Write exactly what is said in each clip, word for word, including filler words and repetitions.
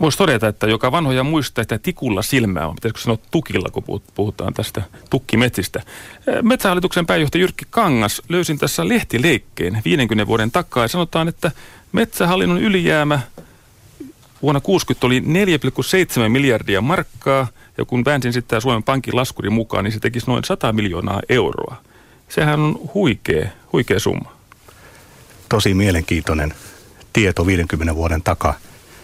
Voisi todeta, että joka vanhoja muistaa, että tikulla silmää on. Pitäisikö sanoa tukilla, kun puhutaan tästä tukkimetsistä. Metsähallituksen pääjohtaja Jyrki Kangas löysin tässä lehtileikkeen viidenkymmenen vuoden takaa. Ja sanotaan, että metsähallinnon ylijäämä vuonna kuusikymmentä oli neljä pilkku seitsemän miljardia markkaa. Ja kun väänsin sitten Suomen Pankin laskurin mukaan, niin se tekisi noin sata miljoonaa euroa. Sehän on huikea, huikea summa. Tosi mielenkiintoinen tieto viidenkymmenen vuoden takaa.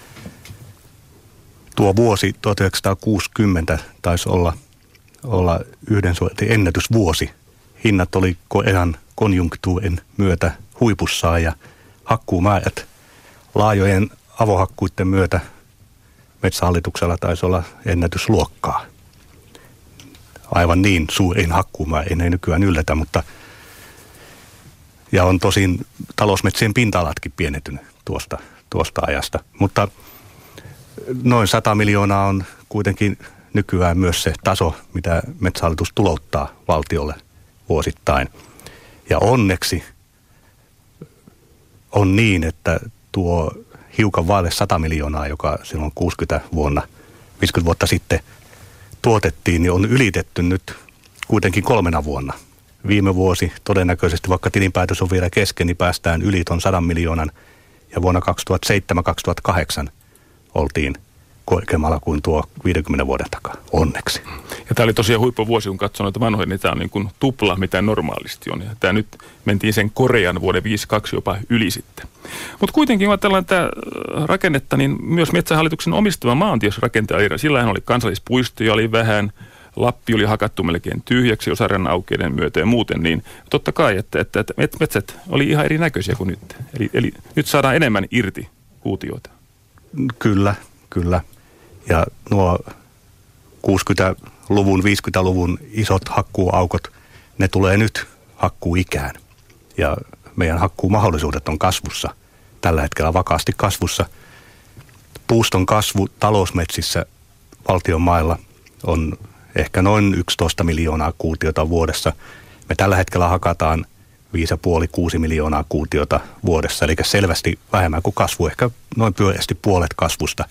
Tuo vuosi tuhatyhdeksänsataakuusikymmentä taisi olla, olla yhden suhteen ennätysvuosi. Hinnat oli ihan konjunktuurin myötä huipussaan ja hakkuumäärät laajojen avohakkuiden myötä Metsähallituksella taisi olla ennätysluokkaa. Aivan niin suurin hakkuumäärä ei nykyään yllätä, mutta ja on tosin talousmetsien pinta-alatkin pienentynyt tuosta, tuosta ajasta. Mutta noin sata miljoonaa on kuitenkin nykyään myös se taso, mitä Metsähallitus tulouttaa valtiolle vuosittain. Ja onneksi on niin, että tuo hiukan vaille sata miljoonaa, joka silloin kuusikymmentä vuonna, viisikymmentä vuotta sitten tuotettiin, niin on ylitetty nyt kuitenkin kolmena vuonna. Viime vuosi todennäköisesti, vaikka tilinpäätös on vielä kesken, niin päästään yli ton sadan miljoonan. Ja vuonna kaksituhattaseitsemän kaksituhattakahdeksan oltiin korkeammalla kuin tuo viidenkymmenen vuoden takaa. Onneksi. Ja tämä oli tosiaan huippuvuosi, kun katson noita vanhoja, niin tämä on niin kuin tupla, mitä normaalisti on. Ja tämä nyt mentiin sen Korean vuoden viisikymmentäkaksi jopa yli sitten. Mutta kuitenkin, kun ajatellaan tätä rakennetta, niin myös Metsähallituksen omistama maantiesrakentaja, sillähän oli kansallispuistoja, oli vähän, Lappi oli hakattu melkein tyhjäksi osaran aukeiden myötä ja muuten, niin totta kai, että, että, että metsät oli ihan erinäköisiä kuin nyt. Eli, eli nyt saadaan enemmän irti kuutioita. Kyllä, kyllä. Ja nuo kuusikymmentäluvun, viisikymmentäluvun isot hakkuuaukot, ne tulee nyt hakkuuikään. Ja meidän hakkuumahdollisuudet on kasvussa, tällä hetkellä vakaasti kasvussa. Puuston kasvu talousmetsissä valtion mailla on ehkä noin yksitoista miljoonaa kuutiota vuodessa. Me tällä hetkellä hakataan viisi pilkku viisi kuusi miljoonaa kuutiota vuodessa, eli selvästi vähemmän kuin kasvu, ehkä noin pyöreästi puolet kasvusta.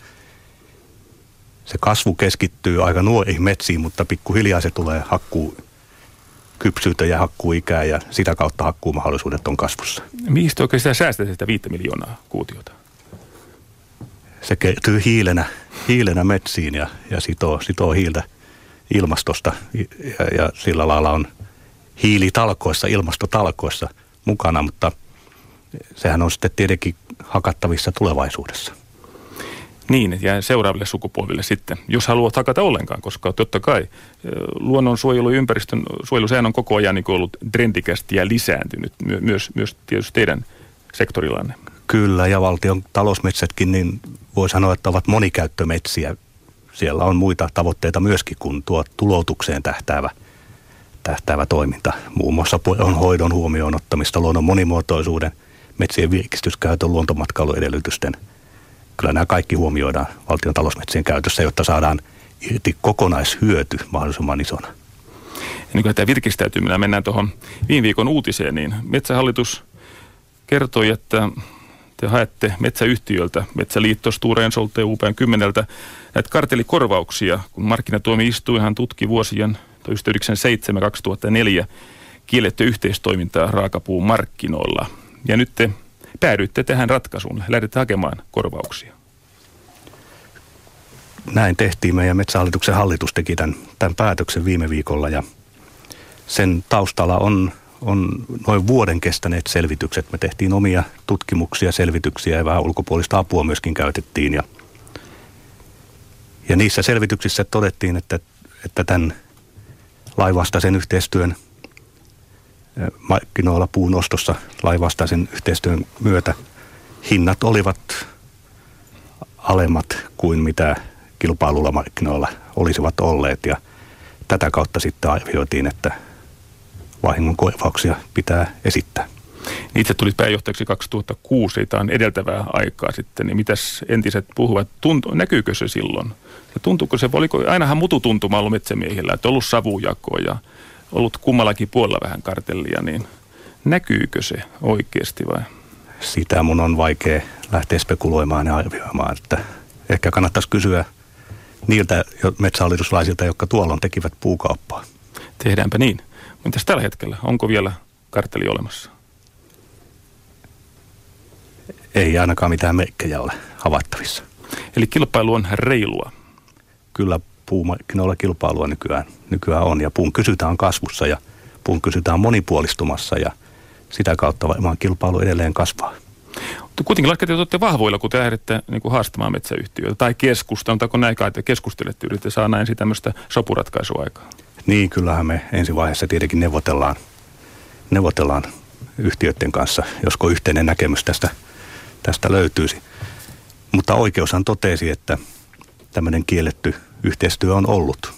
Se kasvu keskittyy aika nuoriin metsiin, mutta pikkuhiljaa se tulee hakkuu kypsyyteen ja hakkuuikään ja sitä kautta hakkuumahdollisuudet on kasvussa. Mihin oikein sitä säästetään sitä viittä miljoonaa kuutiota? Se kertyy hiilenä, hiilenä metsiin ja, ja sitoo, sitoo hiiltä ilmastosta ja, ja sillä lailla on hiilitalkoissa, ilmastotalkoissa mukana, mutta sehän on sitten tietenkin hakattavissa tulevaisuudessa. Niin, ja seuraaville sukupolville sitten, jos haluat hakata ollenkaan, koska totta kai luonnonsuojelu ja ympäristön suojelu, sehän on koko ajan niin ollut trendikästi ja lisääntynyt My- myös, myös tietysti teidän sektorillanne. Kyllä, ja valtion talousmetsätkin, niin voi sanoa, että ovat monikäyttömetsiä. Siellä on muita tavoitteita myöskin kuin tuo tuloutukseen tähtäävä, tähtäävä toiminta. Muun muassa on hoidon huomioon ottamista, luonnon monimuotoisuuden, metsien virkistyskäytön, luontomatkailuedellytysten. Kyllä nämä kaikki huomioidaan valtion talousmetsien käytössä, jotta saadaan irti kokonaishyöty mahdollisimman isona. Ennen kuin tämä virkistäytyminen, mennään tuohon viime viikon uutiseen, niin Metsähallitus kertoi, että te haette metsäyhtiöltä, Metsäliitto, Stora Ensolta ja U P M kymmeneltä näitä kartellikorvauksia, kun markkinatuomioistuinhan tutki vuosien tuhatyhdeksänsataayhdeksänkymmentäseitsemän kaksituhattaneljä kielletty yhteistoimintaa raakapuun markkinoilla. Ja nyt te päädyitte tähän ratkaisuun, lähdette hakemaan korvauksia. Näin tehtiin. Meidän Metsähallituksen hallitus teki tämän, tämän päätöksen viime viikolla ja sen taustalla on, on noin vuoden kestäneet selvitykset. Me tehtiin omia tutkimuksia, selvityksiä ja vähän ulkopuolista apua myöskin käytettiin. Ja, ja niissä selvityksissä todettiin, että, että tämän lainvastaisen yhteistyön markkinoilla puun ostossa lainvastaisen yhteistyön myötä hinnat olivat alemmat kuin mitä kilpailulla markkinoilla olisivat olleet ja tätä kautta sitten arvioitiin, että vahingonkorvauksia pitää esittää. Itse tulit pääjohtajaksi kaksituhattakuusi, tämä on edeltävää aikaa sitten, niin mitäs entiset puhuvat, tuntu, näkyykö se silloin? Ja tuntuuko se, oliko ainahan mututuntuma ollut metsämiehillä, että on ollut savujakoa ja ollut kummallakin puolella vähän kartellia, niin näkyykö se oikeasti vai? Sitä mun on vaikea lähteä spekuloimaan ja arvioimaan, että, Ehkä kannattaisi kysyä niiltä metsähallituslaisilta, jotka tuolloin tekivät puukauppaa. Tehdäänpä niin. Mitäs tällä hetkellä? Onko vielä kartteli olemassa? Ei ainakaan mitään merkkejä ole havaittavissa. Eli kilpailu on reilua. Kyllä puumarkkinoilla kilpailua nykyään, nykyään on ja puun kysyntä on kasvussa ja puun kysyntä on monipuolistumassa ja sitä kautta varmaan kilpailu edelleen kasvaa. Mutta kuitenkin laskette, että olette vahvoilla, kun te lähdette niin kuin haastamaan metsäyhtiöitä tai keskustelua, näin kai te keskustelette, yritätte saada näin tämmöistä sopuratkaisua aikaa? Niin, kyllähän me ensi vaiheessa tietenkin neuvotellaan, neuvotellaan yhtiöiden kanssa, josko yhteinen näkemys tästä, tästä löytyisi. Mutta oikeushan totesi, että tämmöinen kielletty yhteistyö on ollut.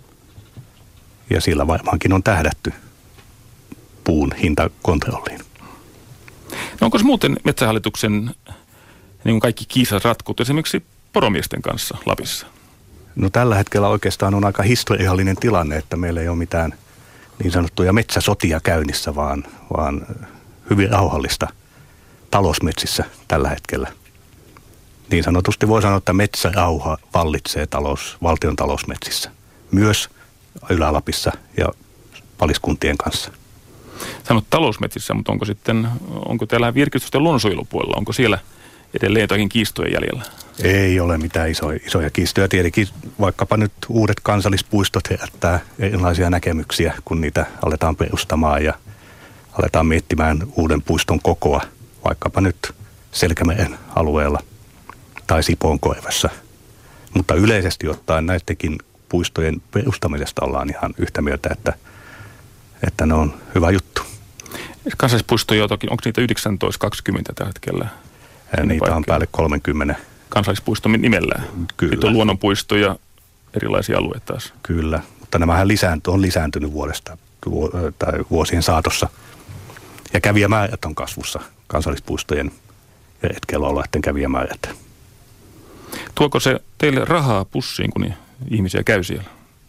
Ja sillä varmaankin on tähdätty puun hintakontrolliin. No onko se muuten Metsähallituksen niin kuin kaikki kiisat ratkut esimerkiksi poromiesten kanssa Lapissa? No tällä hetkellä oikeastaan on aika historiallinen tilanne, että meillä ei ole mitään niin sanottuja metsäsotia käynnissä, vaan, vaan hyvin rauhallista talousmetsissä tällä hetkellä. Niin sanotusti voi sanoa, että metsärauha vallitsee talous, valtion talousmetsissä, myös Ylä-Lapissa ja paliskuntien kanssa. Sanot talousmetsissä, mutta onko sitten, onko täällä virkistys- ja luonnonsuojelupuolella, onko siellä edelleen jotakin kiistoja jäljellä? Ei ole mitään isoja, isoja kiistoja. Tietenkin vaikkapa nyt uudet kansallispuistot herättää erilaisia näkemyksiä, kun niitä aletaan perustamaan ja aletaan miettimään uuden puiston kokoa, vaikkapa nyt Selkämeren alueella tai Sipoonkorvassa. Mutta yleisesti ottaen näidenkin puistojen perustamisesta ollaan ihan yhtä mieltä, että, että ne on hyvä juttu. Kansallispuistoja jotakin, onko niitä yhdeksäntoista kaksikymmentä tällä hetkellä? Niitä paikkaa on päälle kolmekymmentä. Kansallispuisto nimellään? Kyllä. Sitten on luonnonpuisto ja erilaisia alueita taas. Kyllä, mutta nämähän lisäänty, on lisääntynyt vuodesta tai vuosien saatossa. Ja kävijämäärät on kasvussa, kansallispuistojen ja retkeilyalueiden kävijämäärät. Tuoko se teille rahaa pussiin, kun ihmisiä käy siellä?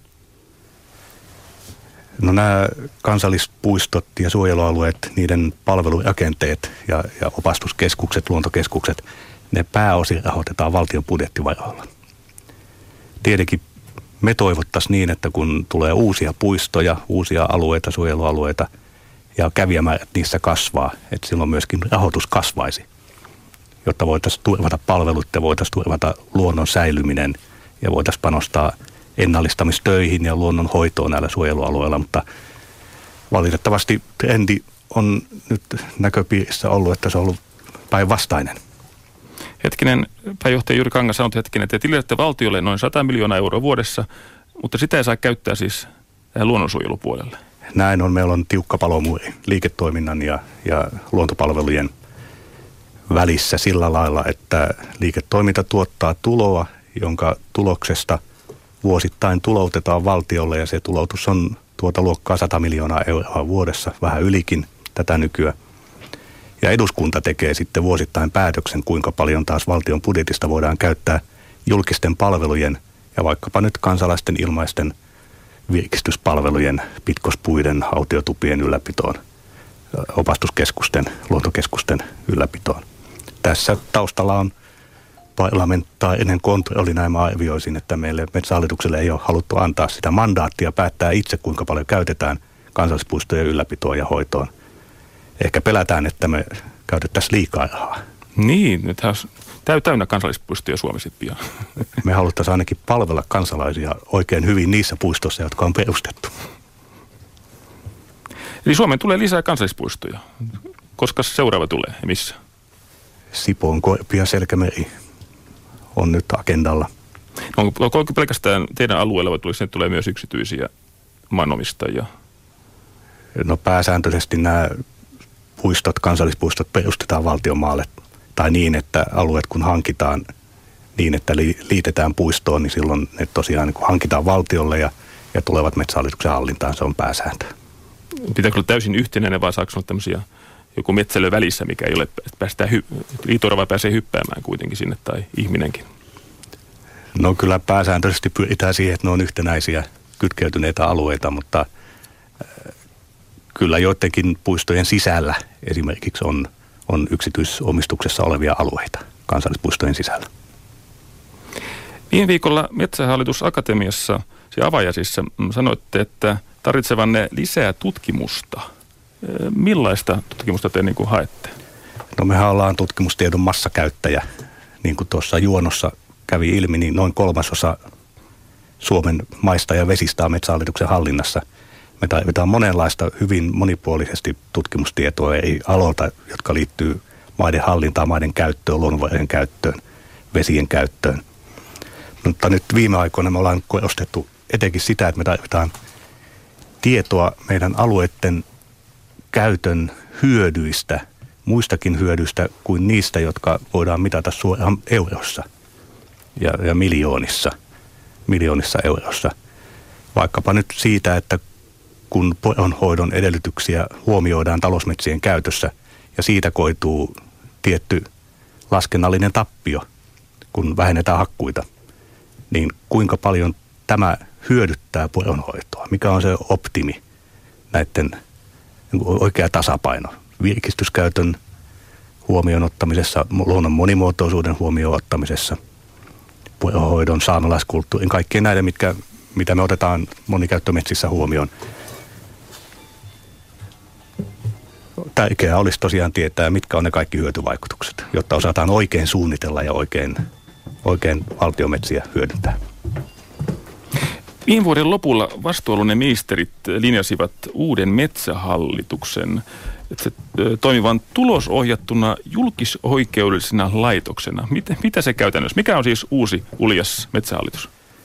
No nämä kansallispuistot ja suojelualueet, niiden palvelurakenteet ja, ja opastuskeskukset, luontokeskukset, ne pääosin rahoitetaan valtion budjettivaroilla. Tietenkin me toivottaisiin niin, että kun tulee uusia puistoja, uusia alueita, suojelualueita ja kävijämäärät niissä kasvaa, että silloin myöskin rahoitus kasvaisi, jotta voitaisiin turvata palvelut ja voitaisiin turvata luonnon säilyminen ja voitaisiin panostaa ennallistamistöihin ja luonnonhoitoon näillä suojelualueilla, mutta valitettavasti trendi on nyt näköpiirissä ollut, että se on ollut päinvastainen. Hetkinen, pääjohtaja Jyri Kangas sanoi hetkinen, että te tiedätte valtiolle noin sata miljoonaa euroa vuodessa, mutta sitä ei saa käyttää siis luonnonsuojelupuolelle. Näin on. Meillä on tiukka palomuuri liiketoiminnan ja, ja luontopalvelujen välissä sillä lailla, että liiketoiminta tuottaa tuloa, jonka tuloksesta vuosittain tuloutetaan valtiolle ja se tuloutus on tuota luokkaa sata miljoonaa euroa vuodessa, vähän ylikin tätä nykyä. Ja eduskunta tekee sitten vuosittain päätöksen, kuinka paljon taas valtion budjetista voidaan käyttää julkisten palvelujen ja vaikkapa nyt kansalaisten ilmaisten virkistyspalvelujen, pitkospuiden, autiotupien ylläpitoon, opastuskeskusten, luontokeskusten ylläpitoon. Tässä taustalla on parlamentaarinen kontrolli, näin mä arvioisin, että meille Metsähallitukselle ei ole haluttu antaa sitä mandaattia päättää itse, kuinka paljon käytetään kansallispuistojen ylläpitoon ja hoitoon. Ehkä pelätään, että me käytettäisiin liikaa rahaa. Niin, nyt on täynnä kansallispuistoja Suomi sitten pian. Me haluttaisiin ainakin palvella kansalaisia oikein hyvin niissä puistoissa, jotka on perustettu. Eli Suomeen tulee lisää kansallispuistoja. Koska seuraava tulee ja missä? Sipoonkorpi ja Selkämeri on nyt agendalla. No, onko pelkästään teidän alueella vai sinne tulee myös yksityisiä maanomistajia? No pääsääntöisesti nämä puistot, kansallispuistot perustetaan valtion maalle tai niin, että alueet kun hankitaan niin, että liitetään puistoon, niin silloin ne tosiaan niin kun hankitaan valtiolle ja, ja tulevat Metsähallituksen hallintaan, se on pääsääntö. Pitääkö olla täysin yhtenäinen vai saako olla tämmöisiä joku metsälö välissä, mikä ei ole, että päästään hy- liito-orava pääsee hyppäämään kuitenkin sinne tai ihminenkin? No kyllä pääsääntöisesti pyritään siihen, että ne on yhtenäisiä kytkeytyneitä alueita, mutta kyllä joidenkin puistojen sisällä esimerkiksi on, on yksityisomistuksessa olevia alueita kansallispuistojen sisällä. Viime viikolla Metsähallitus Akatemiassa ja avajaisissa sanoitte, että tarvitsevanne lisää tutkimusta. Millaista tutkimusta te niin kuin haette? No mehän ollaan tutkimustiedon massakäyttäjä. Niin kuin tuossa juonossa kävi ilmi, niin noin kolmasosa Suomen maista ja vesistä on Metsähallituksen hallinnassa. Me tarvitaan monenlaista hyvin monipuolisesti tutkimustietoa ei aloita, jotka liittyy maiden hallintaan, maiden käyttöön, luonnonvarojen käyttöön, vesien käyttöön. Mutta nyt viime aikoina me ollaan korostettu etenkin sitä, että me tarvitaan tietoa meidän alueiden käytön hyödyistä, muistakin hyödyistä kuin niistä, jotka voidaan mitata suoraan eurossa ja, ja miljoonissa, miljoonissa eurossa. Vaikkapa nyt siitä, että kun poronhoidon edellytyksiä huomioidaan talousmetsien käytössä ja siitä koituu tietty laskennallinen tappio, kun vähennetään hakkuita, niin kuinka paljon tämä hyödyttää poronhoitoa? Mikä on se optimi näiden oikea tasapaino virkistyskäytön huomioon ottamisessa, luonnon monimuotoisuuden huomioon ottamisessa, poronhoidon, saamelaiskulttuurin, kaikkien näiden, mitkä, mitä me otetaan monikäyttömetsissä huomioon. Tärkeää olisi tosiaan tietää, mitkä on ne kaikki hyötyvaikutukset, jotta osataan oikein suunnitella ja oikein, oikein valtiometsiä hyödyntää. Viime vuoden lopulla vastuualueiden ministerit linjasivat uuden metsähallituksen että toimivan tulosohjattuna julkisoikeudellisena laitoksena. Mitä, mitä se käytännössä? Mikä on siis uusi uljas metsähallitus?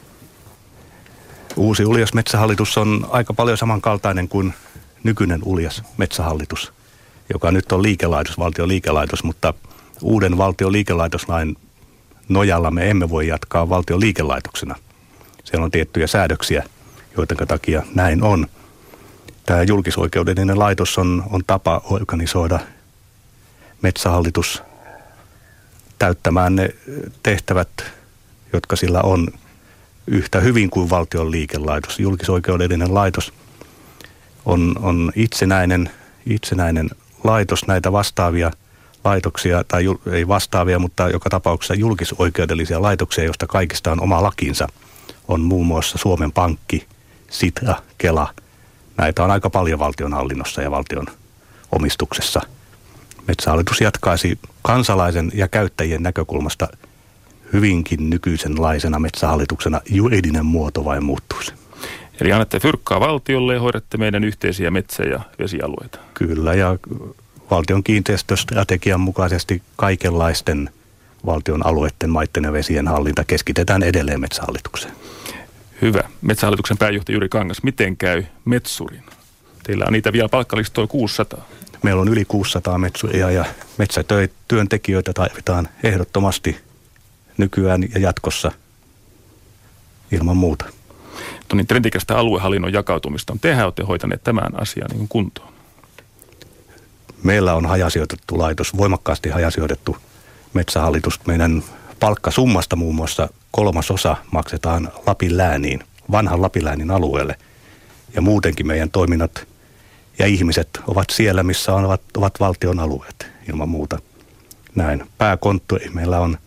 Uusi uljas metsähallitus on aika paljon samankaltainen kuin nykyinen uljas metsähallitus, joka nyt on liikelaitos, valtion liikelaitos, mutta uuden valtion liikelaitoslain nojalla me emme voi jatkaa valtion liikelaitoksena. Siellä on tiettyjä säädöksiä, joiden takia näin on. Tämä julkisoikeudellinen laitos on, on tapa organisoida metsähallitus täyttämään ne tehtävät, jotka sillä on yhtä hyvin kuin valtion liikelaitos. Julkisoikeudellinen laitos on, on itsenäinen, itsenäinen laitos, näitä vastaavia laitoksia, tai ei vastaavia, mutta joka tapauksessa julkisoikeudellisia laitoksia, joista kaikista on oma lakinsa, on muun muassa Suomen Pankki, Sitra, Kela. Näitä on aika paljon valtionhallinnossa ja valtion omistuksessa. Metsähallitus jatkaisi kansalaisen ja käyttäjien näkökulmasta hyvinkin nykyisenlaisena metsähallituksena, juridinen muoto vain muuttuisi. Eli annatte fyrkkaa valtiolle ja hoidatte meidän yhteisiä metsä- ja vesialueita. Kyllä, ja valtion kiinteistöstrategian mukaisesti kaikenlaisten valtion alueiden, maiden ja vesien hallinta keskitetään edelleen metsähallitukseen. Hyvä. Metsähallituksen pääjohtaja Jyri Kangas, miten käy metsurin? Teillä on niitä vielä palkkalistoilla kuusisataa. Meillä on yli kuusisataa metsuria ja metsätyöntekijöitä tarvitaan ehdottomasti nykyään ja jatkossa ilman muuta. No niin, trendikästä aluehallinnon jakautumista on. Tehän olette hoitaneet tämän asian niin kuntoon. Meillä on hajasijoitettu laitos, voimakkaasti hajasijoitettu metsähallitus. Meidän palkkasummasta muun muassa kolmasosa maksetaan Lapin lääniin, vanhan Lapin läänin alueelle. Ja muutenkin meidän toiminnat ja ihmiset ovat siellä, missä on, ovat, ovat valtion alueet ilman muuta. Näin. Pääkonttori meillä on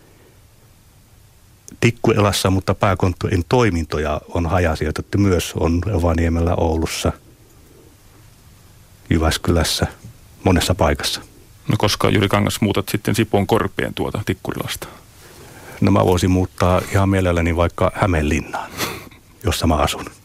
Tikkurilassa, mutta pääkonttorin toimintoja on hajasijoitettu myös. On Rovaniemellä, Oulussa, Jyväskylässä, monessa paikassa. No koska Jyri Kangas muutat sitten Sipoon Korpeen tuota Tikkurilasta? No mä voisin muuttaa ihan mielelläni vaikka Hämeenlinnaan, jossa mä asun.